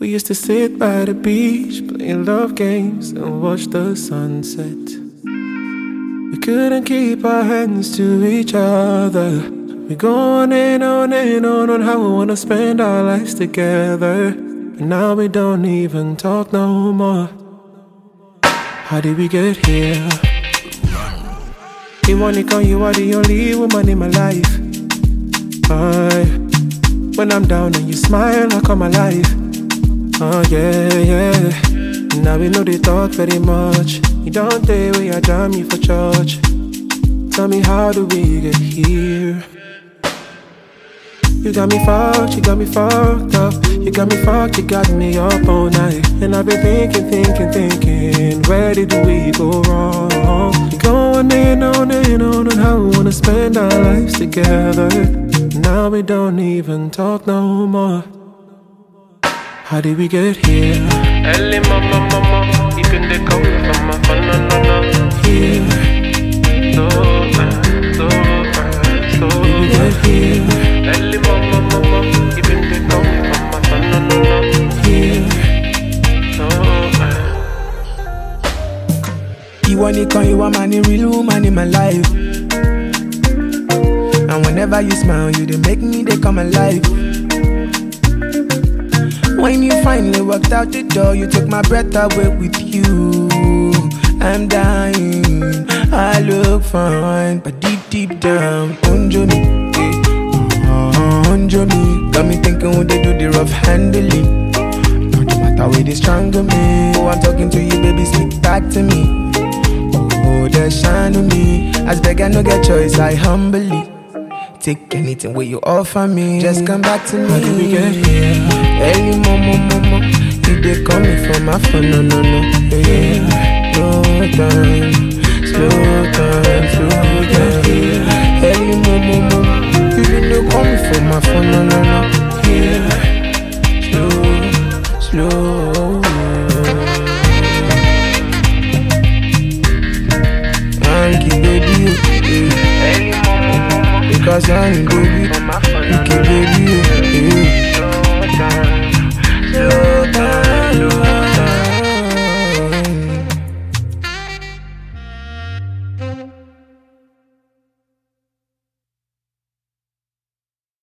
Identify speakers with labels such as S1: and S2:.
S1: We used to sit by the beach, playing love games and watch the sunset. We couldn't keep our hands to each other. We go on and on and on how we wanna spend our lives together. And now we don't even talk no more. How did we get here? You are the only woman in my life. When I'm down and you smile, I come alive. Oh yeah, yeah. Now we know they talk very much. You don't say where I jam you for church. Tell me, how do we get here? You got me fucked, you got me fucked up. You got me fucked, you got me up all night. And I've been thinking, where did we go wrong? You go on and on how we wanna spend our lives together. Now we don't even talk no more. How did we get here?
S2: Ellie mama, you can take away from my fun, no.
S1: Here.
S2: So
S1: Did we get here?
S2: Ellie mama, you can take away from my fun, no.
S1: Here.
S3: You want it, you want money, real woman in my life. And whenever you smile, you they make me, they come alive. When you finally walked out the door, you took my breath away with you. I'm dying, I look fine, but deep down, under me, under me. Got me thinking when they do the rough handling. No matter where they strangle me. Oh, I'm talking to you, baby, speak back to me. Oh, they shine on me. As beg I no get choice, I humbly take anything where you offer me. Just come back to me.
S1: How did we get here?
S3: Early mama, you they call me from my phone, no. Yeah. Slow down. Early mama, you they call me from my phone, no. Yeah. Slow. Hanky baby, because I'm baby.